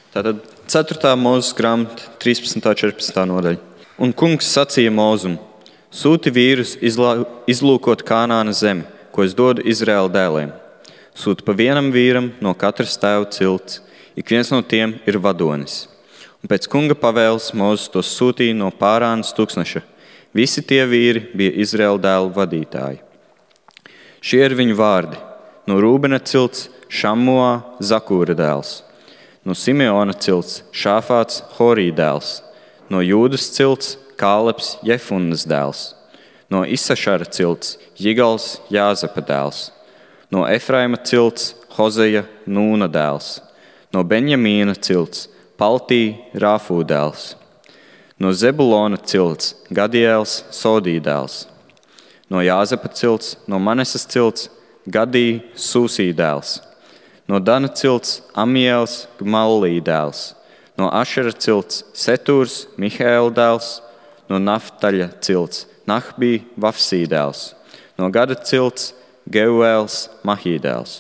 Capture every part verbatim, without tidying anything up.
Tātad ceturtā Mūzes grāmata, trīspadsmitā un četrpadsmitā nodaļa. Un kungs sacīja Mūzum: sūti vīrus izlā, izlūkot Kānāna zemi, ko es dodu Izraēla dēliem. Sūti pa vienam vīram no katras tēva cilts, ik viens no tiem ir vadonis. Un pēc kunga pavēles Mūzes tos sūtīja no Pārānas tūkstneša. Visi tie vīri bija Izraēla dēlu vadītāji. Šie ir viņu vārdi. No Rūbena cilts Šammuā, Zakūra dēls. No Simeona cilts Šāfāts, Horī dēls. No Jūdas cilts Kāleps, Jefunnas dēls. No Isašara cilts Jigals, Jāzepa dēls. No Efraima cilts Hozeja, Nūna dēls. No Benjamīna cilts Paltī, Rāfū dēls. No Zebulona cilts Gadiēls, Sodī dēls. No Jāzepa cilts, no Manesas cilts Gadī, Sūsī dēls. No Dana cilts Amiels, Gmallī dēls. No Ašera cilts Setūrs, Mihēla dēls. No Naftaļa cilts Nahbī, Vafsī dēls. No Gada cilts Geuēls, Mahī dēls.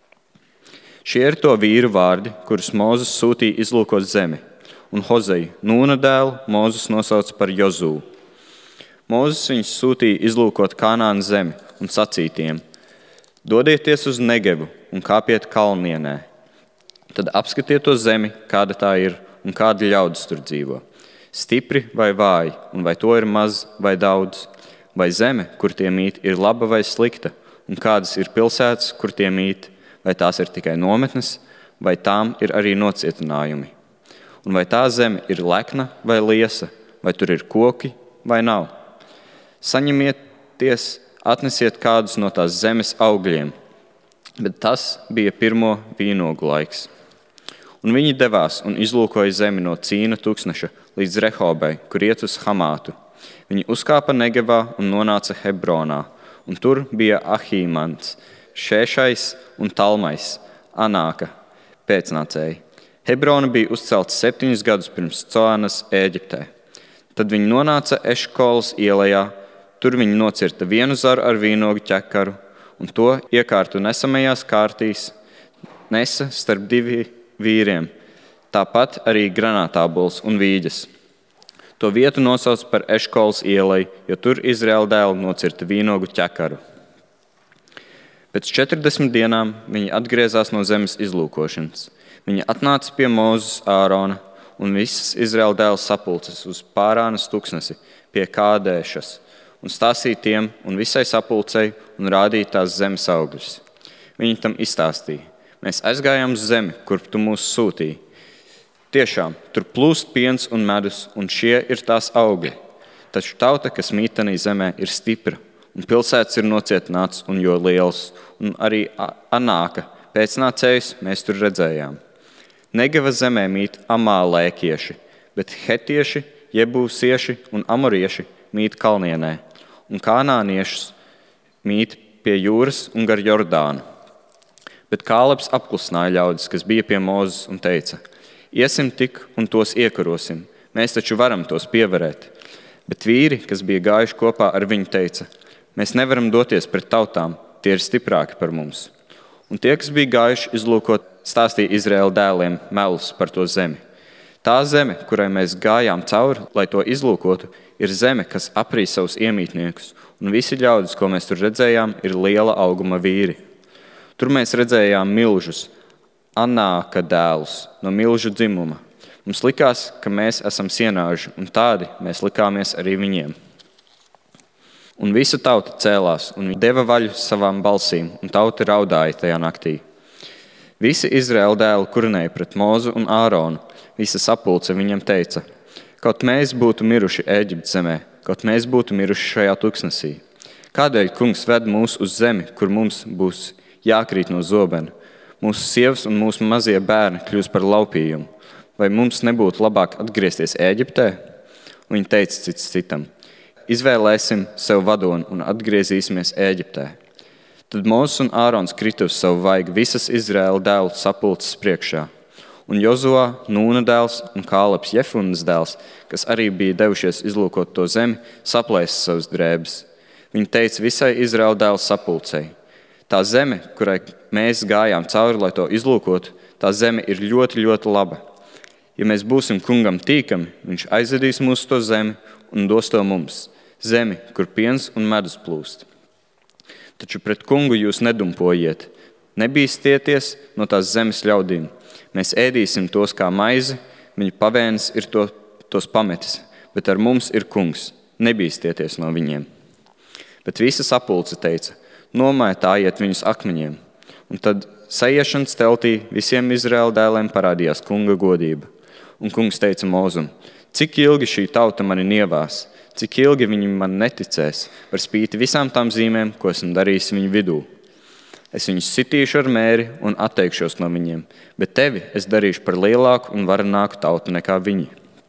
Šie ir to vīru vārdi, kurus Mūzes sūtīja izlūkot zemi, un Hozeju, Nūna dēlu, Mūzes nosauca par Jozū. Mūzes viņus sūtīja izlūkot Kanāna zemi un sacīja tiem: dodieties uz Negevu un kāpiet kalnienē. Tad apskatiet to zemi, kāda tā ir un kādi ļaudis tur dzīvo. Stipri vai vāji, un vai to ir maz vai daudz, vai zeme, kur tie mīt, ir laba vai slikta, un kādas ir pilsētas, kur tie mīt, vai tās ir tikai nometnes, vai tām ir arī nocietinājumi. Un vai tā zeme ir lekna vai liesa, vai tur ir koki vai nav. Saņemieties, atnesiet kādus no tās zemes augļiem, bet tas bija pirmo vīnogu laiks. Un viņi devās un izlūkoja zemi no Cīna tūkstneša līdz Rehobai, kur iet uz Hamātu. Viņi uzkāpa Negevā un nonāca Hebronā, un tur bija Ahīmans, Šēšais un Talmais, Anāka pēcnācēji. Hebrona bija uzcelta septiņus gadus pirms Coanas Ēģiptē. Tad viņi nonāca Eškolas ielajā, tur viņi nocirta vienu zaru ar vīnogu ķekaru, un to iekārtu nesamajās kārtīs nesa starp divi vīriem, tāpat arī granātābols un vīģes. To vietu nosauc par Eškolas ielai, jo tur Izraēla dēli nocirta vīnogu ķekaru. Pēc četrdesmit dienām viņi atgriezās no zemes izlūkošanas. Viņi atnāca pie Mūzes, Ārona un visas Izraēla dēlu sapulces uz Pārānas tūkstnesi pie Kādēšas un stāstīja tiem un visai sapulcei un rādīja tās zemes augļus. Viņi tam izstāstīja: mēs aizgājām uz zemi, kur tu mūs sūtīji. Tiešām, tur plūst piens un medus, un šie ir tās augļi. Taču tauta, kas mīt tanī zemē, ir stipra, un pilsētas ir nocietināts un jo liels, un arī Anāka pēcnācējus mēs tur redzējām. Negeva zemē mīt amālēkieši, bet hetieši, jebūsieši un amorieši mīt kalnienē, un kanāniešus mīt pie jūras un gar Jordānu. Bet Kāleps apklusināja ļaudis, kas bija pie Mūzes, un teica: iesim tik un tos iekarosim, mēs taču varam tos pievarēt. Bet vīri, kas bija gājuši kopā ar viņu, teica: mēs nevaram doties pret tautām, tie ir stiprāki par mums. Un tie, kas bija gājuši izlūkot, stāstīja Izraēla dēliem melus par to zemi. Tā zeme, kurai mēs gājām cauri, lai to izlūkotu, ir zeme, kas aprī savus iemītniekus, un visi ļaudis, ko mēs tur redzējām, ir liela auguma vīri. Tur mēs redzējām milžus, Anāka dēlus no milžu dzimuma. Mums likās, ka mēs esam sienāži, un tādi mēs likāmies arī viņiem. Un visa tauta cēlās un deva vaļu savām balsīm, un tauta raudāja tajā naktī. Visi Izraēla dēli kurnēja pret Mūzu un Āronu. Visa sapulce viņam teica: kaut mēs būtu miruši Ēģiptes zemē, kaut mēs būtu miruši šajā tūkstnesī. Kādēļ kungs ved mūs uz zemi, kur mums būs jākrīt no zobena? Mūsu sievas un mūsu mazie bērni kļūs par laupījumu. Vai mums nebūtu labāk atgriezties Ēģiptē? Un viņi teica cits citam: izvēlēsim sev vadoni un atgriezīsimies Ēģiptē. Tad Mūzes un Ārons krita uz savu vaigu visas Izraēla dēlu sapulces priekšā. Un Jozuā, Nūna dēls un Kāleps, Jefunnas dēls, kas arī bija devušies izlūkot to zemi, saplēsa savas drēbes. Viņi teica visai Izraēla dēlu sapulcei: tā zeme, kurai mēs gājām cauri, lai to izlūkotu, tā zeme ir ļoti, ļoti laba. Ja mēs būsim kungam tīkami, viņš aizvedīs mūsu to zemi un dos to mums, zemi, kur piens un medus plūst. Taču pret kungu jūs nedumpojiet, nebīstieties no tās zemes ļaudīm. Mēs ēdīsim tos kā maizi, viņu pavēnis ir to, tos pametis, bet ar mums ir kungs, nebīstieties no viņiem. Bet visa sapulce teica, nomētājiet viņus akmeņiem, un tad sajiešanas teltī visiem Izraēla dēliem parādījās kunga godība. Un kungs teica Mozum, cik ilgi šī tauta mani nievās, cik ilgi viņi man neticēs, par spīti visām tām zīmēm, ko esmu darījis viņu vidū. Es viņus sitīšu ar mēri un atteikšos no viņiem, bet tevi es darīšu par lielāku un varenāku tautu nekā viņi.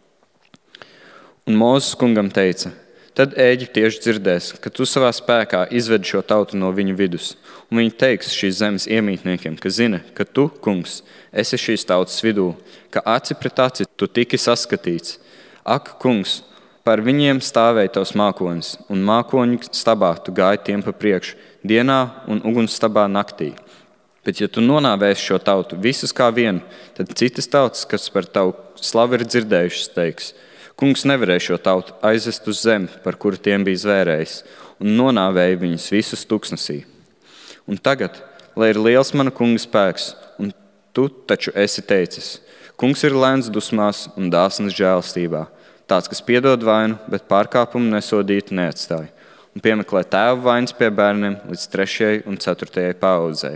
Un Mūzes kungam teica, tad ēģiptieši dzirdēs, ka tu savā spēkā izvedi šo tautu no viņu vidus, un viņi teiks šīs zemes iemītniekiem, ka zina, ka tu, kungs, esi šīs tautas vidū, ka aci pret aci tu tiki saskatīts. Ak, kungs, par viņiem stāvēja tavs mākonis, un mākoņu stabā tu gāji tiem pa priekšu, dienā un ugunstabā naktī. Bet ja tu nonāvēsi šo tautu visus kā vienu, tad citas tautas, kas par tavu slavu ir dzirdējušas, teiks, kungs nevarēja šo tautu aizvest uz zemi, par kuru tiem bija zvērējis, un nonāvēja viņus visus tuksnesī. Un tagad, lai ir liels mana kunga spēks, un tu taču esi teicis, kungs ir lēns dusmās un dāsns žēlstībā, tāds, kas piedod vainu, bet pārkāpumu nesodītu neatstāja, un piemeklē tēvu vainas pie bērniem līdz trešajai un ceturtajai paaudzei.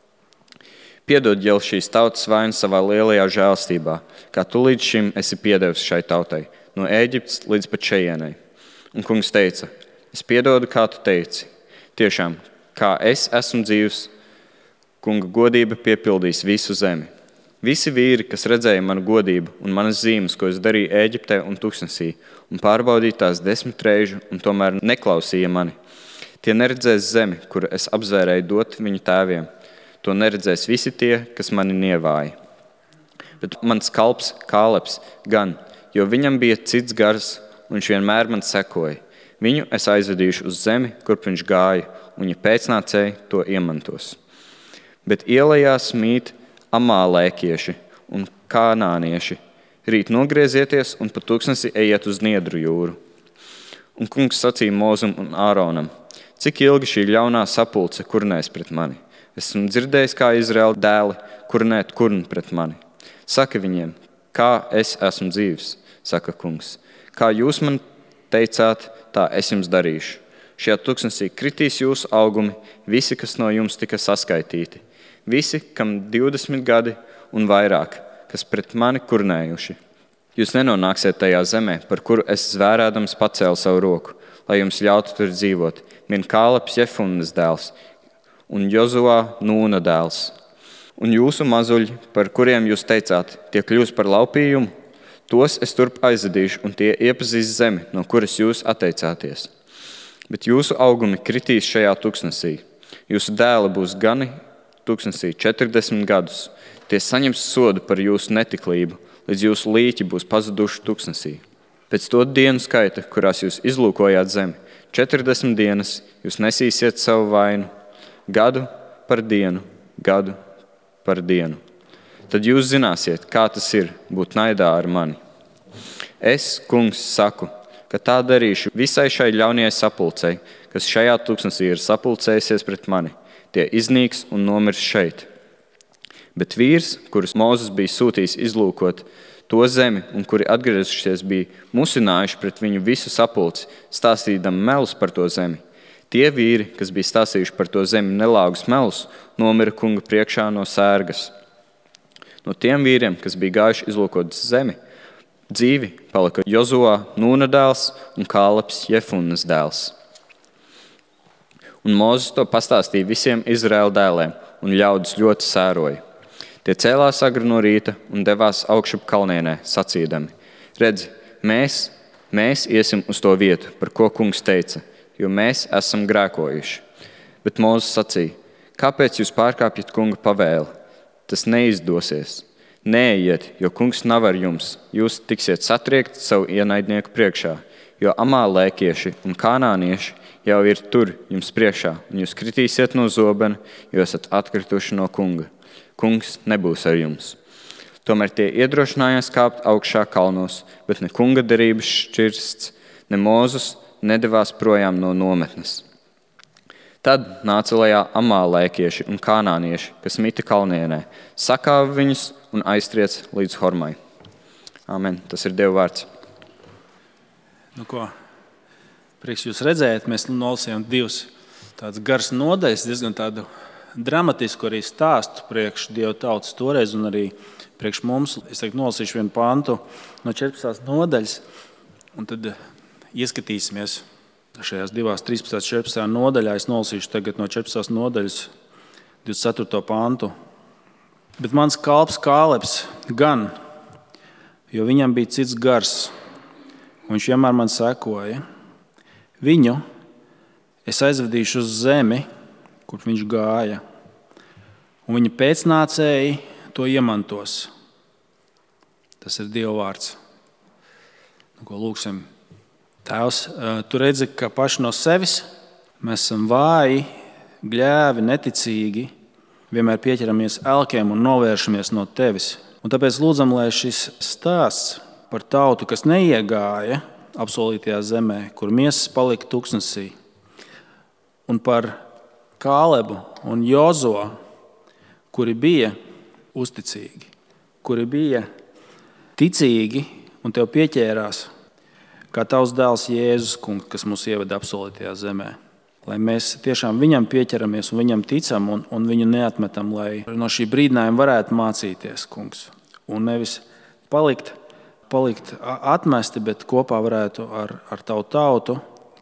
Piedod jau šīs tautas vainu savā lielajā žēlstībā, kā tu līdz šim esi piedevis šai tautai, no Ēģiptes līdz pat šejienei. Un kungs teica, es piedodu, kā tu teici. Tiešām, kā es esmu dzīvs, kunga godība piepildīs visu zemi. Visi vīri, kas redzēja manu godību un manas zīmes, ko es darīju Ēģiptē un tuksnesī, un pārbaudīja tās desmit reižu, un tomēr neklausīja mani. Tie neredzēs zemi, kuru es apzvērēju dot viņu tēviem. To neredzēs visi tie, kas mani nievāja. Bet mans kalps Kālebs gan, jo viņam bija cits gars, un viņš vienmēr man sekoja. Viņu es aizvedīšu uz zemi, kurp viņš gāja, un viņa pēcnācēji to iemantos. Bet ielējās mīt amālēkieši un kānānieši. Rīt nogriezieties un pa tūkstnesi ejiet uz Niedru jūru. Un kungs sacīja Mozum un Āronam, cik ilgi šī ļaunā sapulce kurnēs pret mani. Esmu dzirdējis, kā Izraēla dēli kurnēt kurnu pret mani. Saka viņiem, kā es esmu dzīvs, saka kungs. Kā jūs man teicāt, tā es jums darīšu. Šajā tuksnesī kritīs jūsu augumi, visi, kas no jums tika saskaitīti. Visi, kam divdesmit gadi un vairāk, kas pret mani kurnējuši. Jūs nenonāksiet tajā zemē, par kuru es zvērādams pacēlu savu roku, lai jums ļautu tur dzīvot. Vien Kālebs Jefunnes dēls un Jozua Nūna dēls. Un jūsu mazuļi, par kuriem jūs teicāt, tie kļūs par laupījumu, tos es turp aizvedīšu, un tie iepazīs zemi, no kuras jūs atteicāties. Bet jūsu augumi kritīs šajā tuksnesī. Jūsu dēli būs gani tuksnesī četrdesmit gadus. Tie saņems sodu par jūsu netiklību, līdz jūsu līķi būs pazuduši tuksnesī. Pēc to dienu skaita, kurās jūs izlūkojāt zemi, četrdesmit dienas jūs nesīsiet savu vainu, gadu par dienu, gadu par dienu. Tad jūs zināsiet, kā tas ir būt naidā ar mani. Es, kungs, saku, ka tā darīšu visai šai ļaunajai sapulcei, kas šajā tuksnesī ir sapulcējusies pret mani. Tie iznīks un nomirs šeit. Bet vīrs, kurus Mūzes bija sūtījis izlūkot to zemi un kuri atgriezušies bija musinājuši pret viņu visu sapulci, stāstīdam melus par to zemi, tie vīri, kas bija stāstījuši par to zemi nelāgus melus, nomira kunga priekšā no sērgas. No tiem vīriem, kas bija gājuši izlūkot zemi, dzīvi palika Jozua Nūna dēls un Kālebs Jefunnes dēls. Un Mūzes to pastāstīja visiem Izraēla dēliem, un ļaudis ļoti sēroja. Tie cēlās agri no rīta un devās augšup kalnienē, sacīdami, redzi, mēs, mēs iesim uz to vietu, par ko kungs teica, jo mēs esam grēkojuši. Bet Mūzes sacīja, kāpēc jūs pārkāpjat kunga pavēli? Tas neizdosies. Neejiet, jo kungs nav ar jums, jūs tiksiet satriekti savu ienaidnieku priekšā, jo amālēkieši un kānānieši jau ir tur jums priekšā, un jūs kritīsiet no zobena, jo esat atkrituši no kunga. Kungs nebūs ar jums. Tomēr tie iedrošinājās kāpt augšā kalnos, bet ne kunga derības šķirsts, ne Mūzes nedevās projām no nometnes. Tad nāca lejā amālēkieši un kanānieši, kas mita kalnienē, sakāva viņus un aiztriec līdz Hormai. Amen. Tas ir Dieva vārds. Nu ko, prieks jūs redzēt, mēs nolasījām divas tādas garas nodaļas, diezgan tādu dramatisku arī stāstu priekš Dieva tautas toreiz un arī priekš mums. Es teiktu, nolasīšu vienu pantu no četrpadsmitās nodaļas, un tad ieskatīsimies šajās divās trīspadsmitā, četrpadsmitā nodaļā. Es nolasīšu tagad no četrpadsmitās nodaļas divdesmit ceturto pantu. Bet mans kalps Kālebs gan, jo viņam bija cits gars, un viņš vienmēr man sekoja. Viņu es aizvedīšu uz zemi, kur viņš gāja, un viņa pēcnācēji to iemantos. Tas ir Dieva vārds. Nu, ko lūksim. Tēvs, tu redzi, ka paši no sevis mēs esam vāji, gļēvi, neticīgi, vienmēr pieķeramies elkiem un novēršamies no tevis. Un tāpēc lūdzam, lai šis stāsts par tautu, kas neiegāja apsolītajā zemē, kur miesas palika tuksnesī, un par Kālebu un Jozo, kuri bija uzticīgi, kuri bija ticīgi un tev pieķērās, kā tavs dēls Jēzus, kungs, kas mūs ieveda apsolītajā zemē. Lai mēs tiešām viņam pieķeramies un viņam ticam un, un viņu neatmetam, lai no šī brīdinājuma varētu mācīties, kungs. Un nevis palikt, palikt atmesti, bet kopā varētu ar, ar tavu tautu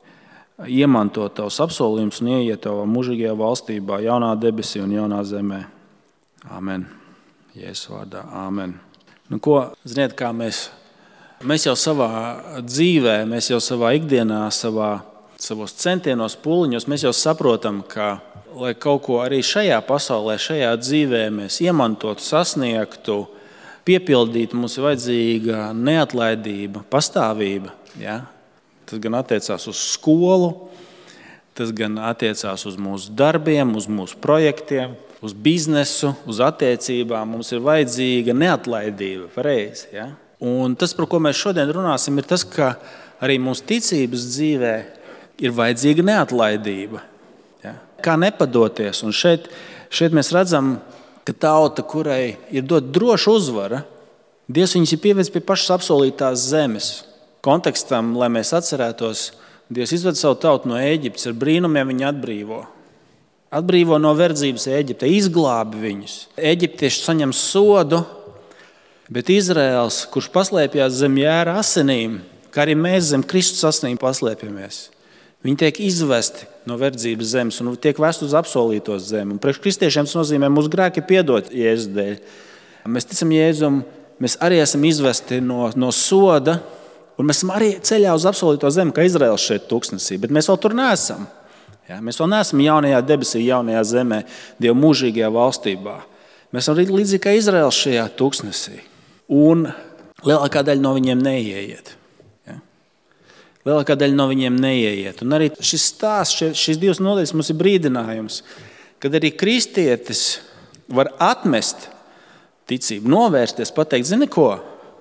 iemantot tavus apsolījumus un ieiet tavā mūžīgajā valstībā, jaunā debesī un jaunā zemē. Amen. Jēzus vārdā. Amen. Nu ko, ziniet, kā mēs, mēs jau savā dzīvē, mēs jau savā ikdienā, savā, savos centienos, pūliņos, mēs jau saprotam, ka, lai kaut ko arī šajā pasaulē, šajā dzīvē mēs iemantotu, sasniegtu, piepildītu, mums ir vajadzīga neatlaidība, pastāvība. Ja? Tas gan attiecās uz skolu, tas gan attiecās uz mūsu darbiem, uz mūsu projektiem, uz biznesu, uz attiecībām. Mums ir vajadzīga neatlaidība, pareizi. Ja? Un tas, par ko mēs šodien runāsim, ir tas, ka arī mūsu ticības dzīvē ir vajadzīga neatlaidība. Ja? Kā nepadoties. Un šeit, šeit mēs redzam, ka tauta, kurai ir dot droša uzvara, Dievs viņus ir pievedis pie pašas apsolītās zemes. Kontekstam, lai mēs atcerētos, Dievs izved savu tautu no Ēģiptes, ar brīnumiem viņu atbrīvo. Atbrīvo no verdzības Ēģipte, izglābi viņus. Ēģiptieši saņem sodu, bet Izraels, kurš paslēpjās zem jēra asinīm, kā arī mēs zem Kristus asinīm paslēpjamies, viņi tiek izvesti no verdzības zemes un tiek vest uz apsolīto zemi. Un priekš kristiešiem tas nozīmē, mūsu grēki piedot Jēzus dēļ. Mēs ticam Jēzum, mēs arī esam izvesti no, no soda, un mēs esam arī ceļā uz apsolīto zemi, kā Izraels šeit tuksnesī, bet mēs vēl tur neesam. Ja, mēs vēl neesam jaunajā debesī, jaunajā zemē, Dieva mūžīgajā valstībā. Mēs esam līdzīgi kā Izraels šajā tuksnesī. Un lielākā daļa no viņiem neieiet. Ja? Lielākā daļa no viņiem neieiet. Un arī šis stāsts, šīs divas nodaļas mums ir brīdinājums, kad arī kristietis var atmest ticību, novērsties, pateikt, zini ko?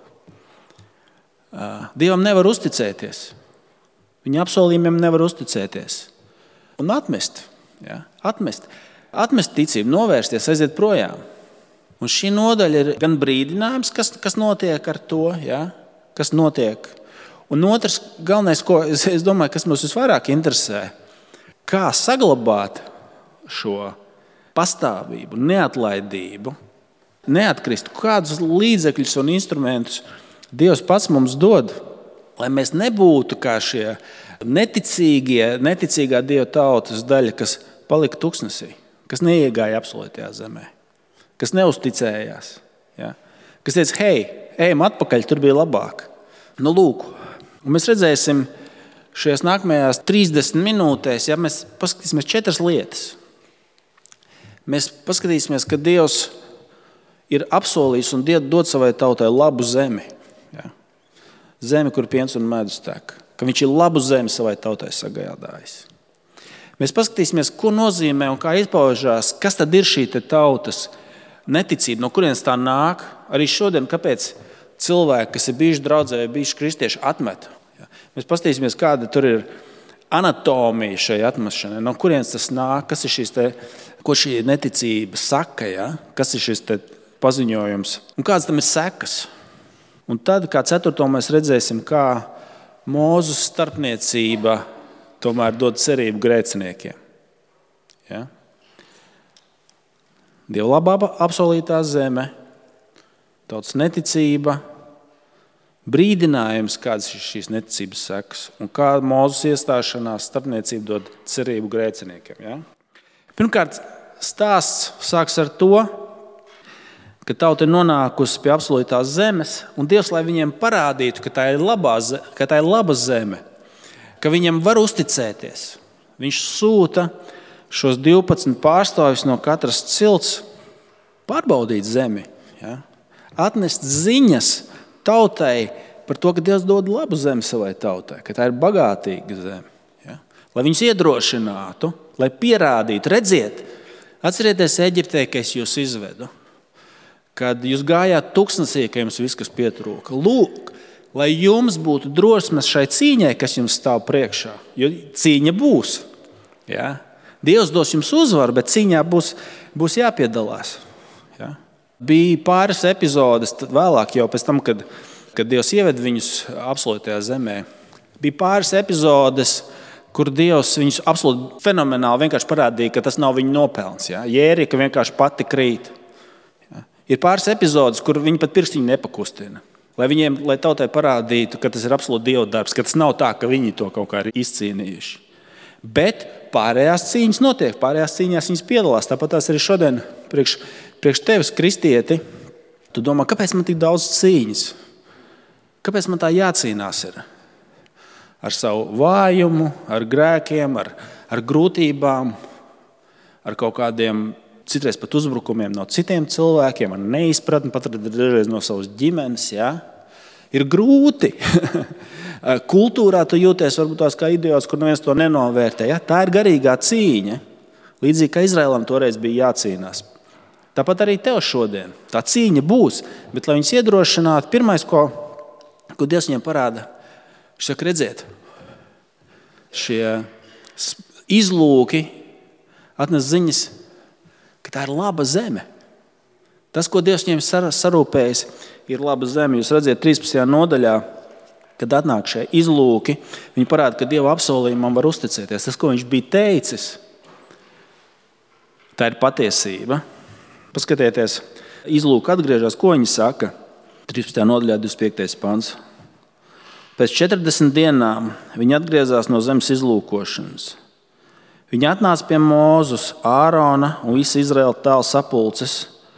Dievam nevar uzticēties. Viņa apsolījumiem nevar uzticēties. Un atmest, ja, atmest, atmest ticību, novērsties, aiziet projām. Un šī nodaļa ir gan brīdinājums, kas, kas notiek ar to, ja, kas notiek. Un otrs, galvenais, ko es, es domāju, kas mums visvairāk interesē, kā saglabāt šo pastāvību, neatlaidību, neatkrist, kādus līdzekļus un instrumentus Dievs pats mums dod, lai mēs nebūtu kā šie neticīgie, neticīgā Dieva tautas daļa, kas palika tuksnesī, kas neiegāja apsolītajā zemē, kas neuzticējās, ja? Kas teica, hei, ejam atpakaļ, tur bija labāk. Nu, lūk, un mēs redzēsim šajās nākamajās trīsdesmit minūtēs, ja mēs paskatīsimies četras lietas. Mēs paskatīsimies, ka Dievs ir apsolījis un dod savai tautai labu zemi. Ja? Zemi, kur piens un medus tek. Ka viņš ir labu zemi savai tautai sagādājis. Mēs paskatīsimies, ko nozīmē un kā izpaužās, kas tad ir šī tautas neticība, no kurienes tā nāk, arī šodien, kāpēc cilvēki, kas ir bijuši draudzē, bijuši kristieši, atmet. Mēs paskatīsimies, kāda tur ir anatomija šai atmešanai, no kurienes tas nāk, kas ir šīs te, ko šī neticība saka, ja? Kas ir šis te paziņojums un kāds tam ir sekas. Un tad, kā ceturto, mēs redzēsim, kā Mūzes starpniecība tomēr dod cerību grēciniekiem. Ja? Dieva labā apsolītā zeme, tautas neticība, brīdinājums, kādas ir šīs neticības sekas un kā Mūzes iestāšanās starpniecība dod cerību grēciniekiem. Ja? Pirmkārt, stāsts sāks ar to, ka tauta ir nonākusi pie apsolītās zemes, un Dievs, lai viņiem parādītu, ka tā ir, labā, ka tā ir laba zeme, ka viņam var uzticēties. Viņš sūta šos divpadsmit pārstāvjus no katras cilts pārbaudīt zemi, ja? Atnest ziņas tautai par to, ka Dievs dod labu zemi savai tautai, ka tā ir bagātīga zeme. Ja? Lai viņus iedrošinātu, lai pierādītu, redziet, atcerieties Eģiptē, ka es jūs izvedu. Kad jūs gājāt tuksnesī, ka jums viss, kas pietrūka. Lūk, lai jums būtu drosmes šai cīņai, kas jums stāv priekšā. Jo cīņa būs. Ja? Dievs dos jums uzvaru, bet cīņā būs, būs jāpiedalās. Ja? Bija pāris epizodes vēlāk, jau pēc tam, kad, kad Dievs ieved viņus apsolītajā zemē. Bija pāris epizodes, kur Dievs viņus absolūti fenomenāli vienkārši parādīja, ka tas nav viņa nopelns. Ja? Jērika vienkārši pati krīt. Ir pāris epizodes, kur viņi pat pirkstiņu nepakustina. Lai viņiem, lai tautai parādītu, ka tas ir absolūti Dieva darbs, ka tas nav tā, ka viņi to kaut kā ir izcīnījuši. Bet pārējās cīņas notiek, pārējās cīņās viņas piedalās. Tāpat tās arī šodien priekš, priekš tevis, kristieti, tu domā, kāpēc man tik daudz cīņas? Kāpēc man tā jācīnās ir? Ar savu vājumu, ar grēkiem, ar, ar grūtībām, ar kaut kādiem citreiz pat uzbrukumiem no citiem cilvēkiem, ar neizpratni, pat dažreiz no savas ģimenes. Ja? Ir grūti. Kultūrā tu jūties varbūt tās kā idiots, kur neviens to nenovērtē. Ja? Tā ir garīgā cīņa. Līdzīgi kā Izraēlam toreiz bija jācīnās. Tāpat arī tev šodien. Tā cīņa būs, bet lai viņus iedrošinātu, pirmais, ko, ko Dievs viņiem parāda, viņš saka, redziet, šie izlūki atnes ziņas, ka tā ir laba zeme. Tas, ko Dievs viņiem sarūpējis, ir laba zeme. Jūs redzat, trīspadsmitajā nodaļā, kad atnāk šie izlūki, viņi parāda, ka Dieva apsolījumam var uzticēties. Tas, ko viņš bija teicis, tā ir patiesība. Paskatieties, izlūki atgriežas, ko viņi saka. trīspadsmitajā nodaļā, divdesmit piektais pants. Pēc četrdesmit dienām viņi atgriezās no zemes izlūkošanas. Viņi atnāca pie Mūzes, Ārona un visa Izraēla tēla sapulces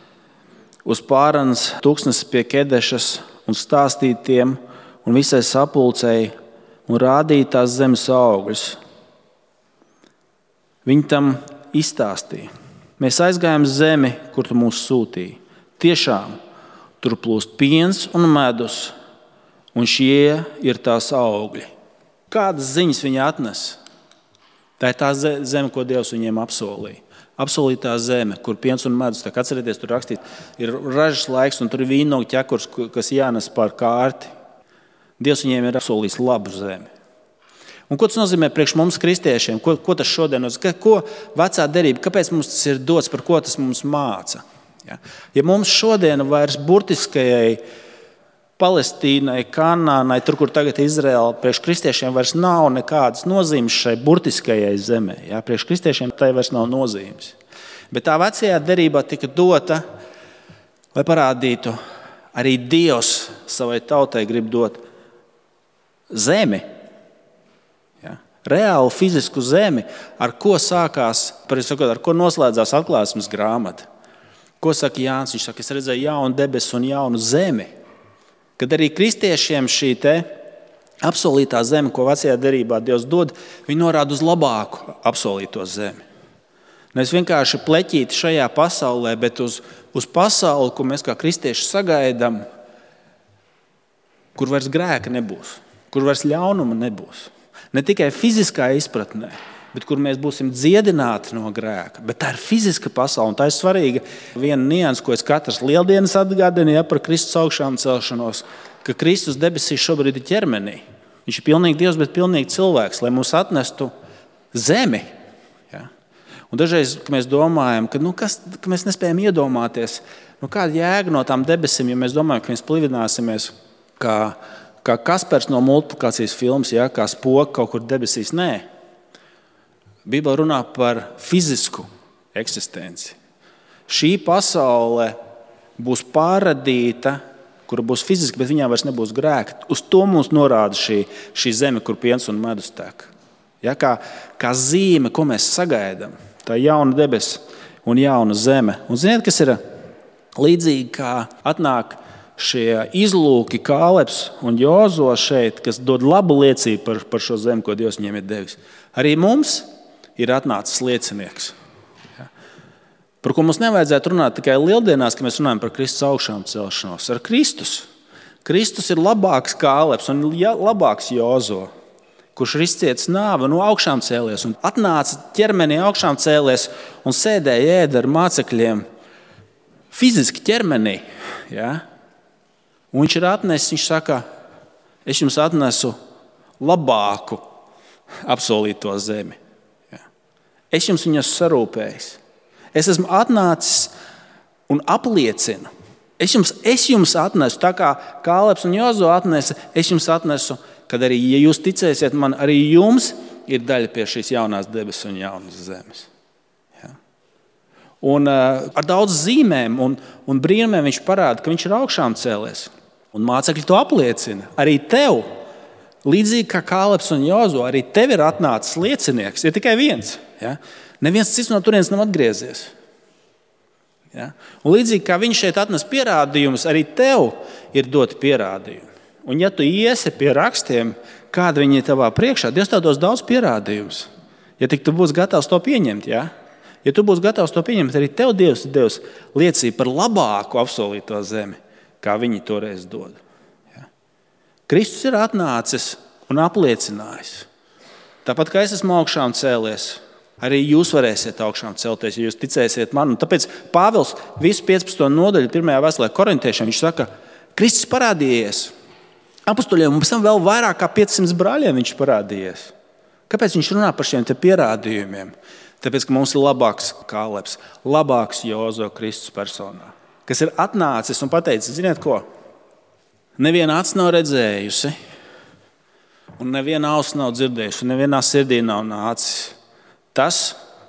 uz pāranas tūkstnes pie Kedešas un stāstīja tiem un visai sapulcei un rādīja tās zemes augļus. Viņi tam izstāstīja. Mēs aizgājām zemi, kur tu mūs sūtīji. Tiešām, tur plūst piens un medus, un šie ir tās augļi. Kādas ziņas viņi atnes? Tā ir tā zeme, ko Dievs viņiem apsolīja. Apsolītā zeme, kur piens un medus, tā kā atcerieties, tur rakstīt, ir ražas laiks un tur ir vīnogu ķekurs, kas jānes pār kārti. Dievs viņiem ir apsolījis labu zemi. Un ko tas nozīmē priekš mums kristiešiem? Ko, ko tas šodien nozīmē? Ko vecā derība, kāpēc mums tas ir dots, par ko tas mums māca? Ja, ja mums šodien vairs burtiskajai Palestīnai, Kanānai, tur, kur tagad Izraēla, priekš kristiešiem vairs nav nekādas nozīmes šai burtiskajai zemē. Ja? Priekš kristiešiem tai vairs nav nozīmes. Bet tā vecajā derībā tika dota, lai parādītu, arī Dievs savai tautai grib dot zemi. Ja? Reālu fizisku zemi, ar ko sākās, sakot, ar ko noslēdzās atklāsmes grāmata. Ko saka Jānis? Viņš saka, es redzēju jaunu debesu un jaunu zemi. Kad arī kristiešiem šī te apsolītā zeme, ko vecajā derībā Dievs dod, viņi norāda uz labāku apsolīto zemi. Nevis vienkārši pleķīt šajā pasaulē, bet uz, uz pasauli, ko mēs kā kristieši sagaidām, kur vairs grēka nebūs, kur vairs ļaunuma nebūs. Ne tikai fiziskā izpratnē, bet kur mēs būsim dziedināti no grēka. Bet tā ir fiziska pasaule, un tā ir svarīga. Viena nianse, ko es katras lieldienas atgādinu, ja, par Kristus augšām celšanos, ka Kristus debesīs šobrīd ir ķermenī. Viņš ir pilnīgi Dievs, bet pilnīgi cilvēks, lai mūs atnestu zemi. Ja. Un dažreiz, kad mēs domājam, ka, nu, kas, ka mēs nespējam iedomāties, nu, kāda jēga no tām debesīm, ja mēs domājam, ka mēs plivināsimies kā, kā Kaspars no multiplikācijas filmas, ja, kā spoka kaut kur debesīs. Nē. Bībele runā par fizisku eksistenci. Šī pasaule būs pārradīta, kura būs fiziski, bet viņā vairs nebūs grēka. Uz to mums norāda šī, šī zeme, kur piens un medus tek. Ja, kā, kā zīme, ko mēs sagaidām. Tā jauna debes un jauna zeme. Un ziniet, kas ir līdzīgi, kā atnāk šie izlūki Kālebs un Jozo šeit, kas dod labu liecību par, par šo zemi, ko Dievs viņiem ir devis. Arī mums ir atnācis liecinieks. Ja. Par ko mums nevajadzētu runāt tikai lieldienās, kad mēs runājam par Kristus augšām celšanos. Ar Kristus. Kristus ir labāks Kālebs un labāks Jozo, kurš ir izcietis nāvi no augšām cēlies un atnāca ķermenī augšām cēlies un sēdēja ēda ar mācekļiem fiziski ķermenī. Ja? Un viņš ir atnesis, viņš saka, es jums atnesu labāku apsolīto zemi. Ja? Es jums viņu esmu sarūpējis. Es esmu atnācis un apliecinu. Es jums, es jums atnesu, tā kā Kālebs un Jozo atnesa, es jums atnesu, kad arī, ja jūs ticēsiet man, arī jums ir daļa pie šīs jaunās debesis un jaunas zemes. Ja? Un uh, ar daudz zīmēm un, un brīnumiem viņš parāda, ka viņš ir augšām cēlies. Un mācekļi to apliecina. Arī tev, līdzīgi kā Kālebs un Jozo, arī tev ir atnācis liecinieks. Ir tikai viens. Ja? Neviens cits no turienes nav atgriezies. Ja? Un līdzīgi kā viņš šeit atnes pierādījumus, arī tev ir doti pierādījumi. Un ja tu iesi pie rakstiem, kāda viņi ir tavā priekšā, Dievs tev dos daudz pierādījumus. Ja tik tu būsi gatavs to pieņemt, ja? Ja tu būsi gatavs to pieņemt, arī tev Dievs ir devis liecību par labāku apsolīto zemi, kā viņi toreiz dod. Ja? Kristus ir atnācis un apliecinājis. Tāpat kā es esmu augšām cēlies, arī jūs varēsiet augšām celties, ja jūs ticēsiet man. Un tāpēc Pāvils visu piecpadsmito nodaļu pirmajā vēstulē korintiešiem, viņš saka, Kristus parādījies apustuļiem, un pēc tam vēl vairāk kā piecsimt brāļiem viņš parādījies. Kāpēc viņš runā par šiem te pierādījumiem? Tāpēc, ka mums ir labāks Kālebs, labāks Jozo Kristus personā, kas ir atnācis un pateicis, ziniet ko? Neviena acs nav redzējusi, un neviena auss nav dzirdējusi, un nevienā sirdī nav nācis tas,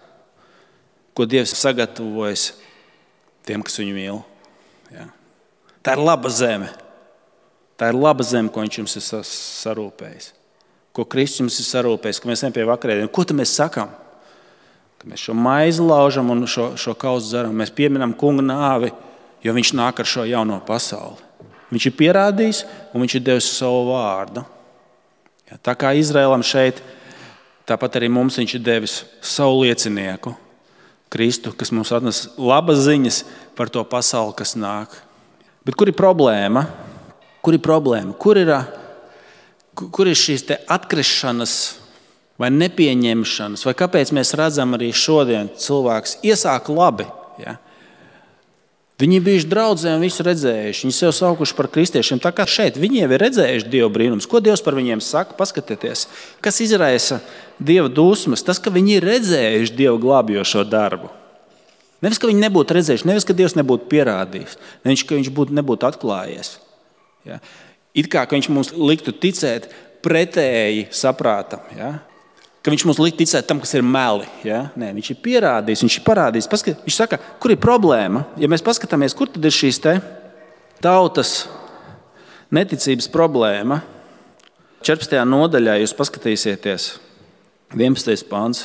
ko Dievs sagatavojas tiem, kas viņu mīl. Ja. Tā ir laba zeme. Tā ir laba zeme, ko viņš jums ir sarūpējis. Ko Kristus jums ir sarūpējis, ka mēs ejam pie vakarēdienu. Ko tad mēs sakam? Ka mēs šo maizi laužam un šo, šo kausu dzeram. Mēs pieminam kunga nāvi, jo viņš nāk ar šo jauno pasauli. Viņš ir pierādījis un viņš ir devis savu vārdu. Ja, tā kā Izraēlam šeit, tāpat arī mums viņš ir devis savu liecinieku, Kristu, kas mums atnes labas ziņas par to pasauli, kas nāk. Bet kur ir problēma? Kur ir problēma? Kur ir, kur ir šīs te atkrišanas vai nepieņemšanas? Vai kāpēc mēs redzam arī šodien cilvēks iesāk labi? Ja? Viņi ir bijuši draudzē un visu redzējuši. Viņi sev saukuši par kristiešiem. Tā kā šeit viņi jau ir redzējuši Dieva brīnumus. Ko Dievs par viņiem saka? Paskatieties, kas izraisa Dieva dusmas. Tas, ka viņi ir redzējuši Dieva glābjošo darbu. Nevis, ka viņi nebūtu redzējuši, nevis, ka Dievs nebūtu pierādījis, nevis, ka viņš būtu, nebūtu atklājies. Ja? It kā, ka viņš mums liktu ticēt pretēji saprātam. Ja? Ka viņš mums liktu ticēt tam, kas ir meli. Ja? Nē, viņš ir pierādījis, viņš ir parādījis. Paskat, viņš saka, kur ir problēma? Ja mēs paskatāmies, kur tad ir šīs te tautas neticības problēma? četrpadsmitajā nodaļā jūs paskatīsieties, vienpadsmitais pants.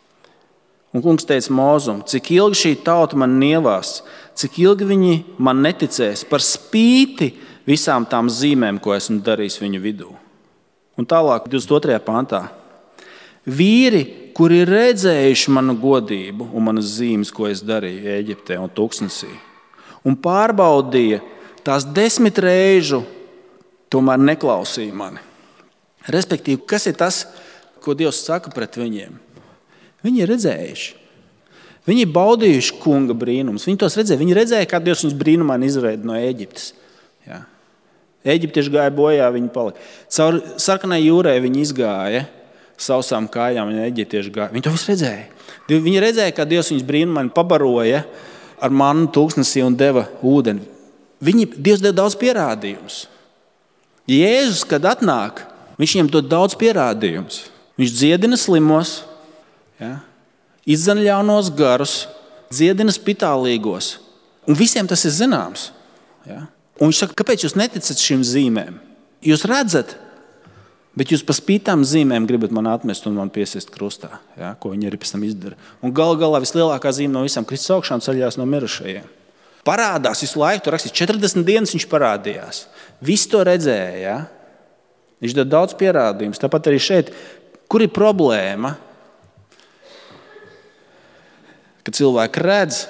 Un kungs teica Mozum, cik ilgi šī tauta man nievās, cik ilgi viņi man neticēs par spīti visām tām zīmēm, ko esmu darījis viņu vidū. Un tālāk, divdesmit otrajā pantā. Vīri, kuri ir redzējuši manu godību un manas zīmes, ko es darīju Ēģiptē un Tuksnesī, un pārbaudīja tās desmit reižu, tomēr neklausīja mani. Respektīvi, kas ir tas, ko Dievs saka pret viņiem? Viņi ir redzējuši. Viņi ir baudījuši kunga brīnumus. Viņi tos redzēja. Viņi redzēja, kā Dievs viņus brīnumaini izraida no Ēģiptes. Jā. Eģiptieši gāja bojā, viņi palika. Caur sarkanai jūrai viņi izgāja, sausām kājām viņi eģiptieši gāja. Viņi to visu redzēja. Viņi redzēja, kā Dievs viņus brīnumaini pabaroja ar mannu tūkstnesī un deva ūdeni. Viņi, Dievs deva daudz pierādījumus. Jēzus, kad atnāk, viņš viņiem dod daudz pierādījumus. Viņš dziedina slimos, ja? Izdzen ļaunos garus, dziedina spitālīgos. Un visiem tas ir zināms. Ja? Un viņš saka, kāpēc jūs neticat šīm zīmēm? Jūs redzat, bet jūs pa spītām zīmēm gribat man atmest un man piesist krustā, ja? Ko viņi arī pēc tam izdara. Un gal galā vislielākā zīme no visām Kristus augšām ceļās no mirušajiem. Parādās visu laiku, tur rakstīt, četrdesmit dienas viņš parādījās. Visi to redzēja, ja? Viņš dod daudz pierādījumus. Tāpat arī šeit, kur ir problēma? Kad cilvēki redz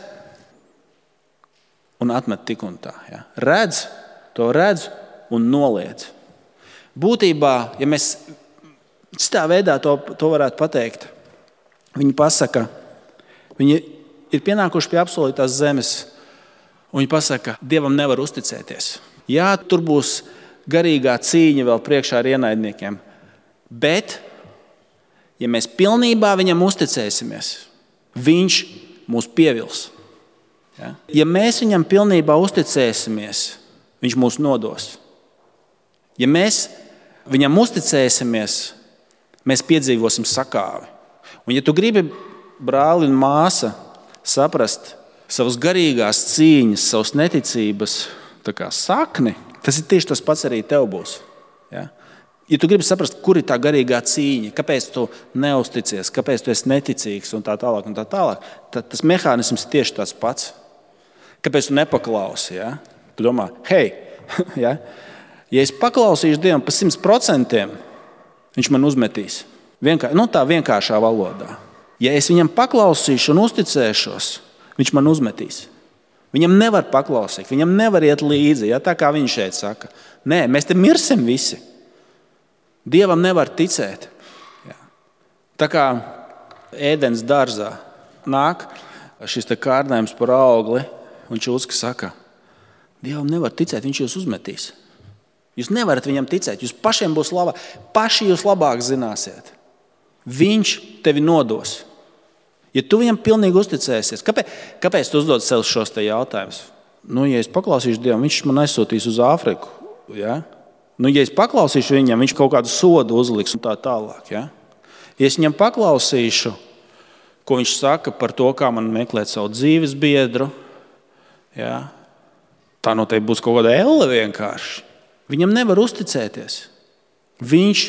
un atmet tik un tā. Ja? Redz, to redz un noliedz. Būtībā, ja mēs citā veidā to, to varētu pateikt, viņi pasaka, viņi ir pienākuši pie apsolītās zemes, un viņi pasaka, Dievam nevar uzticēties. Jā, tur būs garīgā cīņa vēl priekšā ar ienaidniekiem, bet, ja mēs pilnībā viņam uzticēsimies, viņš mūs pievils. Ja? Ja mēs viņam pilnībā uzticēsimies, viņš mūs nodos. Ja mēs viņam uzticēsimies, mēs piedzīvosim sakāvi. Un ja tu gribi, brāli un māsa, saprast savas garīgās cīņas, savas neticības tā kā sakni, tas ir tieši tas pats arī tev būs. Ja? Ja tu gribi saprast, kur ir tā garīgā cīņa, kāpēc tu neusticies, kāpēc tu esi neticīgs un tā tālāk, un tā tālāk, tad tas mehānisms ir tieši tas pats. Kāpēc tu nepaklausi? Ja? Tu domā, hei, ja? Ja es paklausīšu Dievam pa simt procentiem, viņš man uzmetīs. Vienkār, nu tā vienkāršā valodā. Ja es viņam paklausīšu un uzticēšos, viņš man uzmetīs. Viņam nevar paklausīt, viņam nevar iet līdzi, ja? Tā kā viņš šeit saka. Nē, mēs te mirsim visi. Dievam nevar ticēt. Ja. Tā kā ēdens dārzā nāk šis te kārdinājums par augli, un Čulska saka, Dievam nevar ticēt, viņš jūs uzmetīs. Jūs nevarat viņam ticēt, jūs pašiem būs labāk, paši jūs labāk zināsiet. Viņš tevi nodos. Ja tu viņam pilnīgi uzticēsies, kāpēc, kāpēc tu uzdod sev šos te jautājumus? Nu, ja es paklausīšu Dievam, viņš man aizsūtīs uz Āfriku, ja? Nu, ja es paklausīšu viņam, viņš kaut kādu sodu uzliks un tā tālāk. Ja? Ja es viņam paklausīšu, ko viņš saka par to, kā man meklēt savu dzīves biedru, ja? Tā noteikti būs kaut kāda elle vienkārši. Viņam nevar uzticēties. Viņš,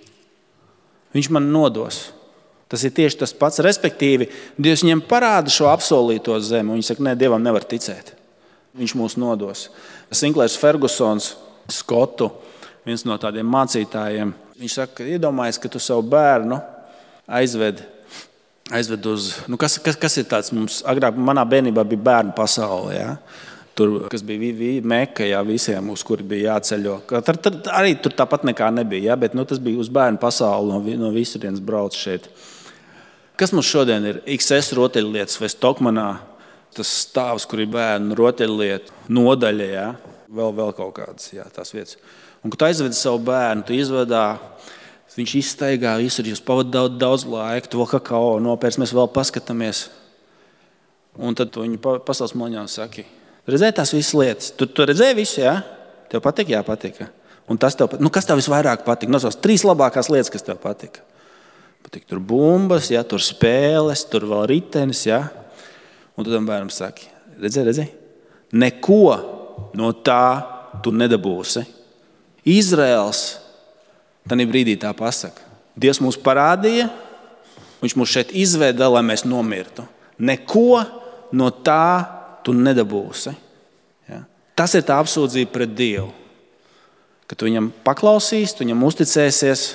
viņš man nodos. Tas ir tieši tas pats. Respektīvi, Dievs viņam parāda šo apsolīto zemi, un viņš saka, nē, Dievam nevar ticēt. Viņš mūs nodos. Sinklērs Fergusons, Skotu, viens no tādiem mācītājiem, viņš saka, iedomājies, ka tu savu bērnu aizved, aizved uz, nu kas, kas, kas ir tāds mums, agrāk manā bērnībā bija bērnu pasaule, ja? Tur, kas bija vi, Meka, ja, visiem, uz kuri bija jāceļo. Tad, tad arī tur tāpat nekā nebija, ja? Bet nu, tas bija uz bērnu pasauli, no, no visurienes brauc šeit. Kas mums šodien ir? X S rotaļlietas vai Stokmanā, tas stāvs, kur ir bērnu rotaļlietu nodaļa, ja? vēl, vēl kaut kādas, jā, tās vietas. Un, kad tu aizvedi savu bērnu, tu izvedā, viņš izstaigā visur, jūs pavadi daudz, daudz laika, tu vēl kakao nopērts, mēs vēl paskatāmies. Un tad tu viņu pasaules maļņā un saki, redzēji tās visas lietas? Tu, tu redzēji visu, jā? Tev patika? Jā, patika. Un tas tev, nu, kas tev visvairāk patika? Nosauc trīs labākās lietas, kas tev patika. Patika tur bumbas, jā, tur spēles, tur vēl ritenis, jā. Un tad bērnam saki, redzēji, redzēji? Neko no tā tu nedabūsi. Izraels tanī brīdī tā pasaka. Dievs mūs parādīja, viņš mūs šeit izveda, lai mēs nomirtu. Neko no tā tu nedabūsi. Ja? Tas ir tā apsūdzība pret Dievu. Ka tu viņam paklausīs, tu viņam uzticēsies,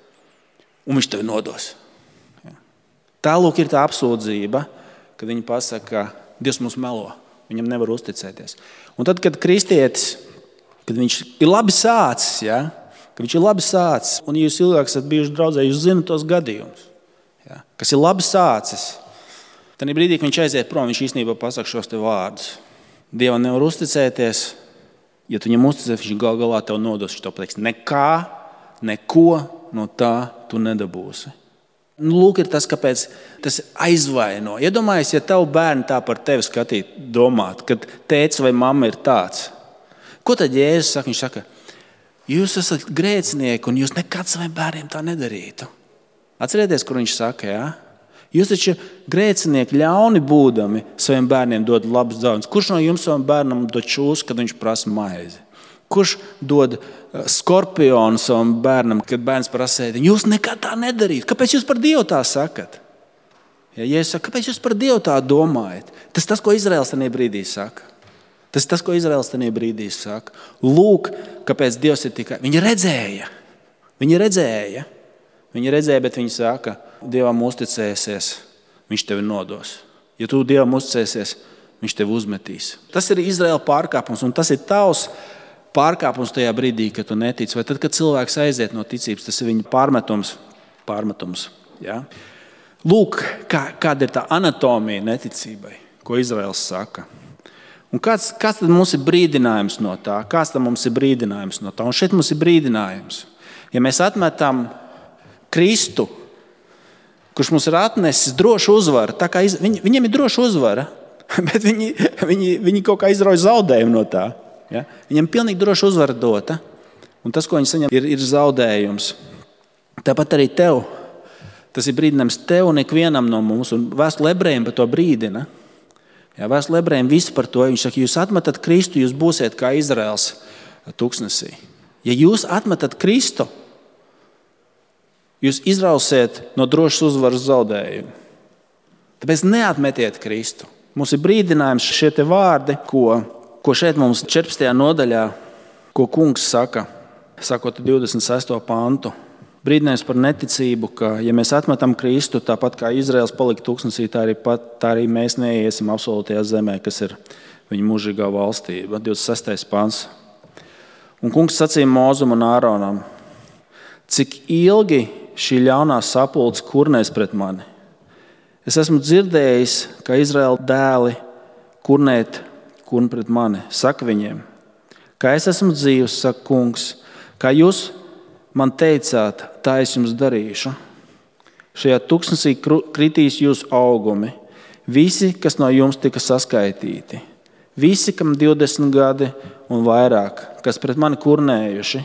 un viņš tevi nodos. Ja? Tā lūk ir tā apsūdzība, kad viņi pasaka, ka Dievs mūs melo, viņam nevar uzticēties. Un tad, kad kristietis, kad viņš ir labi sācis, ja? Kad viņš ir labi sācis, un jūs ilgāk esat bijuši draudzē, jūs zinat tos gadījumus. Ja? Kas ir labi sācis. Tad brīdī, kad viņš aiziet prom, viņš īstenībā pasaka šos te vārdus. Dievam nevar uzticēties, ja tu viņam uzticēs, viņš gal galā tev nodos, viņš tev pateiks, nekā, neko no tā tu nedabūsi. Nu, lūk, ir tas, kāpēc tas aizvaino. Iedomājies, ja tavu bērni tā par tevi skatīt, domāt, kad tētis vai mamma ir tāds. Ko tad Jēzus saka? Viņš saka, jūs esat grēcinieki un jūs nekad saviem bērniem tā nedarītu. Atcerieties, kur viņš saka, jā? Jūs taču grēcinieki ļauni būdami saviem bērniem dod labus dāvanas. Kurš no jums savam bērnam dod čūsku, kad viņš prasa maizi? Kurš dod skorpionu savam bērnam, kad bērns prasa ēdienu? Jūs nekad tā nedarīt. Kāpēc jūs par Dievu tā sakat? Ja Jēzus saka, kāpēc jūs par Dievu tā domājat? Tas tas, ko Izraels tajā brīdī saka. Tas tas, ko Izraels tajā brīdī saka. Lūk, kāpēc Dievs ir tikai... Viņi redzēja. Viņi redzēja. Viņi redzēja, bet viņi saka, Dievam uzticēsies, viņš tevi nodos. Ja tu Dievam uzticēsies, viņš tevi uzmetīs. Tas ir Izraela pārkāpums, un tas ir tavs pārkāpums tajā brīdī, kad tu netici. Vai tad, kad cilvēks aiziet no ticības, tas ir viņa pārmetums. pārmetums ja? Lūk, kā, kāda ir tā anatomija neticībai, ko Izraels saka. Un kāds, kāds tad mums ir brīdinājums no tā? Kāds tad mums ir brīdinājums no tā? Un šeit mums ir brīdinājums. Ja mēs atmetam Kristu, kurš mums ir atnesis drošu uzvaru, tā kā iz, viņ, viņiem ir droša uzvara, bet viņi, viņi, viņi kaut kā izrauj zaudējumu no tā. Ja? Viņam pilnīgi droša uzvara dota, un tas, ko viņi saņem, ir, ir zaudējums. Tāpat arī tev. Tas ir brīdinājums tev un ikvienam no mums, un vēstule ebrejiem par to brīdina. Ja, vēstule ebrejiem visi par to. Viņš saka, jūs atmetat Kristu, jūs būsiet kā Izraels tūkstnesī. Ja jūs atmetat Kristu, jūs izrausiet no drošas uzvaras zaudējumu. Tāpēc neatmetiet Kristu. Mums ir brīdinājums šie te vārdi, ko ko šeit mums četrpadsmitajā nodaļā, ko kungs saka, sakot divdesmit sesto pantu. Brīdinājums par neticību, ka, ja mēs atmetam Kristu, tāpat kā Izraels palika tūkstnesī, tā arī, pat, tā arī mēs neiesim absolūtajā zemē, kas ir viņa mūžīgā valstība. divdesmit sestais pants. Un kungs sacīja Mozum un Āronam, cik ilgi šī ļaunā sapulce kurnēs pret mani? Es esmu dzirdējis, ka Izraela dēli kurnēt kurn pret mani, saka viņiem, kā es esmu dzīvs, saka kungs, kā jūs man teicāt, tā es jums darīšu. Šajā tūkstnesī kritīs jūsu augumi, visi, kas no jums tika saskaitīti, visi, kam divdesmit gadi un vairāk, kas pret mani kurnējuši,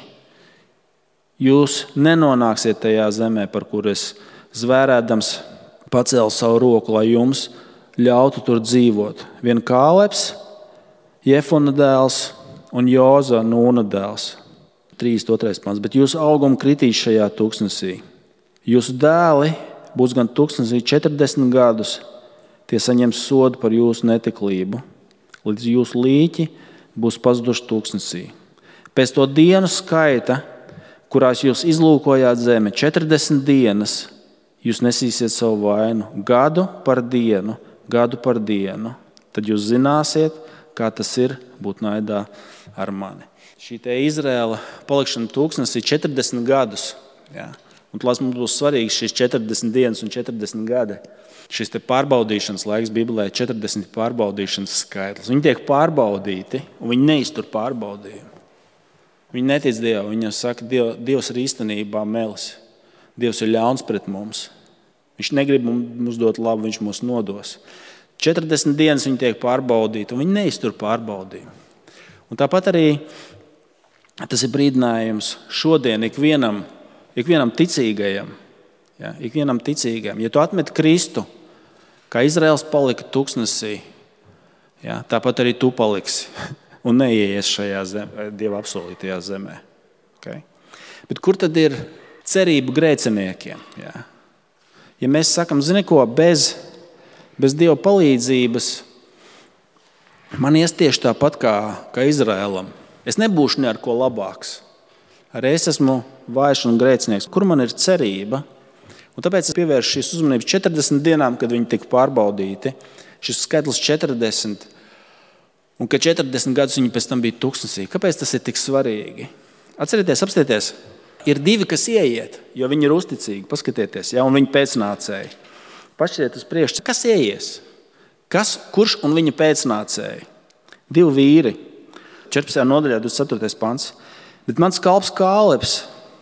jūs nenonāksiet tajā zemē, par kur es zvērēdams pacēlu savu roku, lai jums ļautu tur dzīvot. Vien Kālebs, Jefuna dēls un Joza Nūna dēls. trīsdesmit otrais pants. Bet jūsu augumi kritīs šajā tūkstnesī. Jūsu dēli būs gan tūkstnesī četrdesmit gadus, tie saņems sodu par jūsu netiklību, līdz jūsu līķi būs pazuduši tūkstnesī. Pēc to dienu skaita, kurās jūs izlūkojāt zemi, četrdesmit dienas, jūs nesīsiet savu vainu, gadu par dienu, gadu par dienu. Tad jūs zināsiet, kā tas ir būt naidā ar mani. Šī te Izraela palikšana tūkstnesī četrdesmit gadus. Jā. Un tas mums būs svarīgi šīs četrdesmit dienas un četrdesmit gadi. Šis te pārbaudīšanas laiks Bībelē ir četrdesmit pārbaudīšanas skaitlis. Viņi tiek pārbaudīti un viņi neiztur pārbaudījumu. Viņi netic Dievu. Viņi saka, Dievs ir īstenībā melis. Dievs ir ļauns pret mums. Viņš negrib mums dot labu, viņš mūs nodos. četrdesmit dienas viņi tiek pārbaudīti, un viņi neiztur pārbaudījumu. Un tāpat arī tas ir brīdinājums šodien ikvienam, ikvienam ticīgajam. Ja, ikvienam ticīgajam. Ja tu atmeti Kristu, kā Izraels palika tūkstnesī, ja, tāpat arī tu paliksi un neieies šajā zem, Dieva apsolītajā zemē. Okay? Bet kur tad ir cerība grēciniekiem? Ja, ja mēs sakam, zini ko, bez Bez Dieva palīdzības man ies tieši tāpat kā, kā Izraēlam. Es nebūšu ne ar ko labāks. Arī es esmu vājš un grēcinieks. Kur man ir cerība? Un tāpēc es pievēršu šīs uzmanības četrdesmit dienām, kad viņi tika pārbaudīti. Šis skaitlis četrdesmit. Un ka četrdesmit gadus viņi pēc tam bija tūkstnesī. Kāpēc tas ir tik svarīgi? Atcerieties, apstieties. ir divi, kas ieiet, jo viņi ir uzticīgi. Paskatieties, ja, un viņi pēcnācēji. Pašķiet uz priekšu, kas ieies? Kas, kurš un viņa pēcnācēji? Divi vīri. četrpadsmitajā nodaļā, divdesmit ceturtais pants. Bet mans kalps Kālebs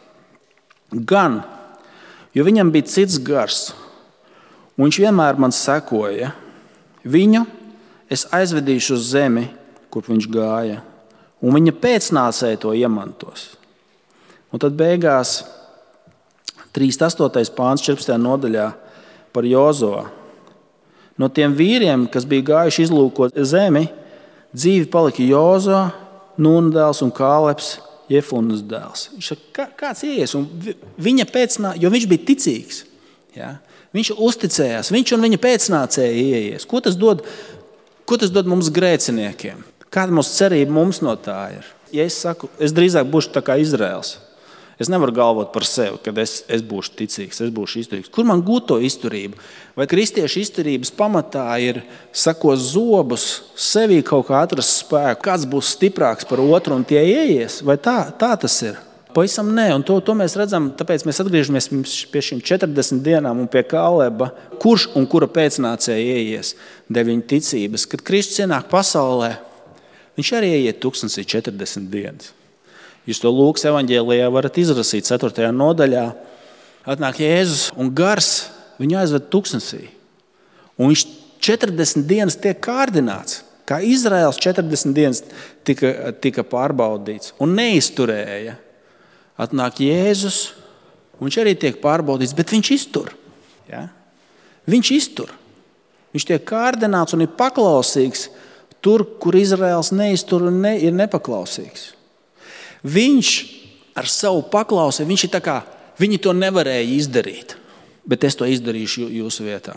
gan, jo viņam bija cits gars, un viņš vienmēr man sekoja. Viņu es aizvedīšu uz zemi, kur viņš gāja, un viņa pēcnācēji to iemantos. Un tad beigās trīsdesmit astotais pāns četrpadsmitajā nodaļā par Jozo. No tiem vīriem, kas bija gājuši izlūkot zemi, dzīvi palika Jozo, Nūna dēls un Kālebs, Jefunas dēls. Viņš saka, kāds ieies? Un viņa pēcnā, jo viņš bija ticīgs. Ja? Viņš uzticējās, viņš un viņa pēcnācēji ieies. Ko tas dod, ko tas dod mums grēciniekiem? Kāda mums cerība mums no tā ir? Ja es saku, es drīzāk būšu tā kā Izraels. Es nevaru galvot par sevi, kad es, es būšu ticīgs, es būšu izturīgs. Kur man gūt to izturību? Vai kristiešu izturības pamatā ir sakot zobus, sevī kaut kā atrast spēku, kāds būs stiprāks par otru un tie ieies? Vai tā, tā tas ir? Pavisam nē, un to, to mēs redzam, tāpēc mēs atgriežamies pie šīm četrdesmit dienām un pie Kāleba, kurš un kura pēcnācēja ieies dēļ viņa ticības. Kad Kristus ienāk pasaulē, viņš arī ieiet tūkstnesī četrdesmit dienas. Jūs to Lūkas evaņģēlijā varat izlasīt ceturtajā nodaļā. Atnāk Jēzus un gars viņu aizved tūkstnesī. Un viņš četrdesmit dienas tiek kārdināts, kā Izraels četrdesmit dienas tika, tika pārbaudīts un neizturēja. Atnāk Jēzus, viņš arī tiek pārbaudīts, bet viņš iztur. Ja? Viņš iztur. Viņš tiek kārdināts un ir paklausīgs tur, kur Izraels neiztur un ne, ir nepaklausīgs. Viņš ar savu paklausību, viņš ir tā kā, viņi to nevarēja izdarīt, bet es to izdarīšu jūsu vietā.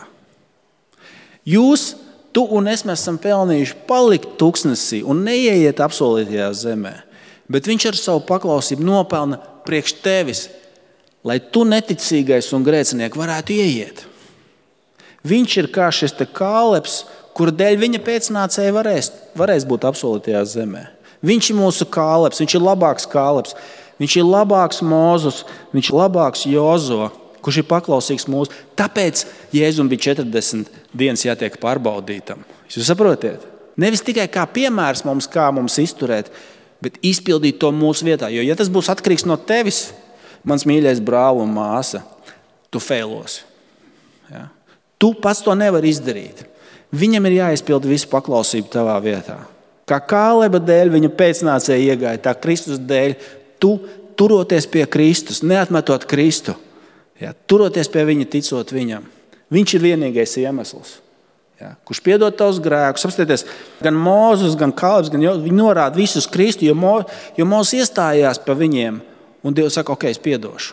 Jūs, tu un es mēs esam pelnījuši palikt tūkstnesī un neieiet apsolītajā zemē, bet viņš ar savu paklausību nopelna priekš tevis, lai tu neticīgais un grēcinieki varētu ieiet. Viņš ir kā šis te Kālebs, kura dēļ viņa pēcnācēji varēs, varēs būt apsolītajā zemē. Viņš ir mūsu Kālebs, viņš ir labāks Kālebs, viņš ir labāks Mozus, viņš ir labāks Jozo, kurš ir paklausīgs mūsu. Tāpēc Jēzum bija četrdesmit dienas jātiek pārbaudītam. Jūs saprotiet? Nevis tikai kā piemērs mums, kā mums izturēt, bet izpildīt to mūsu vietā. Jo, ja tas būs atkarīgs no tevis, mans mīļais brāl un māsa, tu feilosi. Ja? Tu pats to nevari izdarīt. Viņam ir jāizpild visu paklausību tavā vietā. Kā Kāleba dēļ viņa pēcnācēja iegāja, tā Kristus dēļ, tu turoties pie Kristus, neatmetot Kristu, ja, turoties pie viņa, ticot viņam. Viņš ir vienīgais iemesls, ja, kurš piedod tavus grēkus. Apstieties, gan Mozus, gan Kālebs, gan Jozus, viņi norāda visus Kristu, jo, Mo, jo Mozus iestājās pa viņiem, un Dievs saka, ok, es piedošu.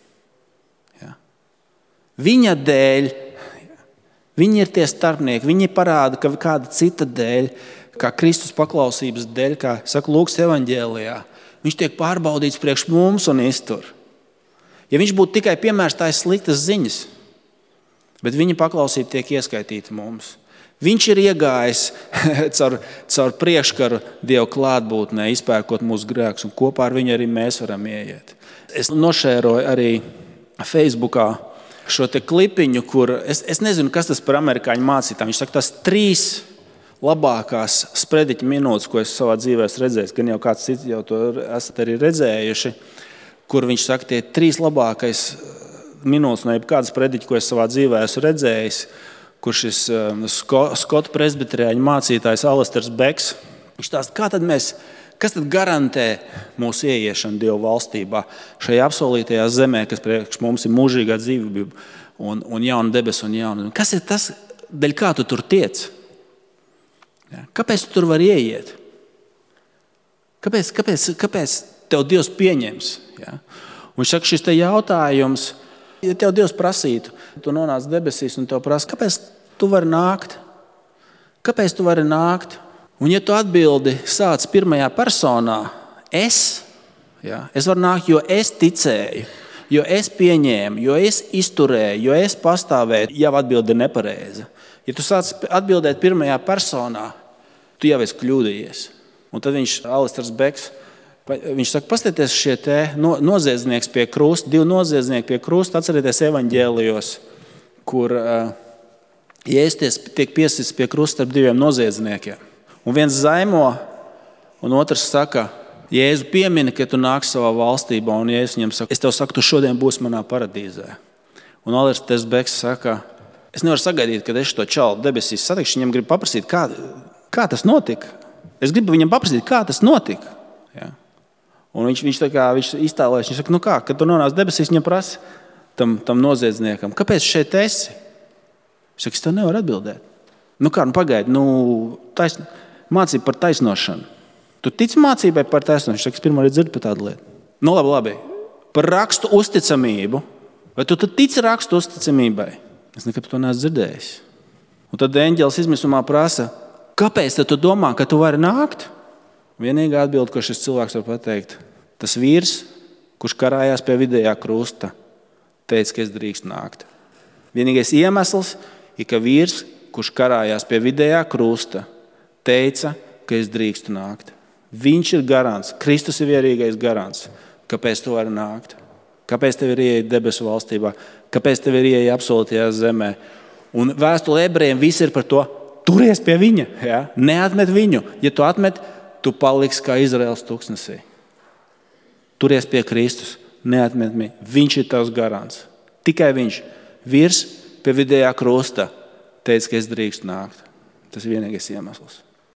Ja. Viņa dēļ, viņi ir tie starpnieki, viņi parāda, ka kāda cita dēļ, kā Kristus paklausības dēļ, kā saka Lūkas evaņģēlijā, viņš tiek pārbaudīts priekš mums un iztur. Ja viņš būtu tikai piemērs, tā ir sliktas ziņas, bet viņa paklausība tiek ieskaitīta mums. Viņš ir iegājis caur, caur priekškaru Dieva klātbūtnē, izpērkot mūsu grēkus, un kopā ar viņu arī mēs varam ieiet. Es nošēroju arī Facebookā šo te klipiņu, kur es, es nezinu, kas tas par amerikāņu mācītājiem. Viņš saka, tas trīs labākās sprediķa minūtes, ko es savā dzīvē esmu redzējis, gan jau kāds cits jau to esat arī redzējuši, kur viņš saka, tie trīs labākais minūtes no jebkādas sprediķa, ko es savā dzīvē esmu redzējis, kur šis Skotu presbiteriāņu mācītājs Alisters Beks, viņš stāsta, kā tad mēs, kas tad garantē mūsu ieiešanu Dieva valstībā, šajā apsolītajā zemē, kas priekš mums ir mūžīgā dzīvība un, un jauna debes un jauna. Kas ir tas, dēļ kā tu tur tiec? Ja, kāpēc tu tur vari ieiet? Kāpēc, kāpēc, kāpēc tev Dievs pieņems? Ja? Un saka, šis te jautājums, ja tev Dievs prasītu, tu nonāc debesīs un tev prasa, kāpēc tu vari nākt? Kāpēc tu vari nākt? Un ja tu atbildi sāc pirmajā personā, es, ja, es varu nākt, jo es ticēju, jo es pieņēmu, jo es izturēju, jo es pastāvēju, jau atbildi ir nepareiza. Ja tu sāc atbildēt pirmajā personā, tu jau esi kļūdījies. Un tad viņš, Alisters Beks, Viņš saka, paskatieties šie te no, noziedznieks pie krusta, divi noziedznieki pie krusta, atcerieties evaņģēlijos, kur uh, Jēzus tiek piesists pie krusta ar diviem noziedzniekiem. Un viens zaimo, un otrs saka, Jēzu piemini, ka tu nāks savā valstībā, un Jēzus viņam saka, es tev saku, tu šodien būsi manā paradīzē. Un Alers Tesbeks saka, es nevaru sagaidīt, kad es to čalu debesīs satikšu, viņam gribu paprasīt, kā, kā tas notika. Es gribu viņam paprasīt, kā tas notika. Ja? Un viņš, viņš, tā kā, viņš iztēlojas, viņš saka, nu kā, kad tu nonāc debesīs, viņam prasa tam, tam noziedzniekam, kāpēc šeit esi? Viņš saka, es tev nevaru atbildēt. Nu kā, nu pagaidi, nu, tais, mācība par taisnošanu. Tu tici mācībai par taisnošanu? Viņš saka, es pirmo reizi dzirdu par tādu lietu. Nu labi, labi. Par rakstu uzticamību. Vai tu, tu tici rakstu uzticamībai? Es nekad par to neesmu dzirdējis. Un tad eņģelis izmisumā prasa, kāpēc tu domā, ka tu vari nākt? Vienīgā atbilde, ko šis cilvēks var pateikt, tas vīrs, kurš karājās pie vidējā krusta, teica, ka es drīkst nākt. Vienīgais iemesls ir, ka vīrs, kurš karājās pie vidējā krusta, teica, ka es drīkstu nākt. Viņš ir garants, Kristus ir vienīgais garants, kāpēc tu vari nākt. Kāpēc tev ir ieeja debesu valstībā, kāpēc tev ir ieeja apsolītajā zemē. Un vēstule ebrejiem viss ir par to, turies pie viņa, ja? Neatmet viņu. Ja tu atmet, tu paliksi kā Izraels tūkstnesī. Turies pie Kristus, neatmet viņu. Viņš ir tavs garants. Tikai viņš. Vīrs pie vidējā krusta teica, ka es drīkstu nākt. Tas ir vienīgais iemesls.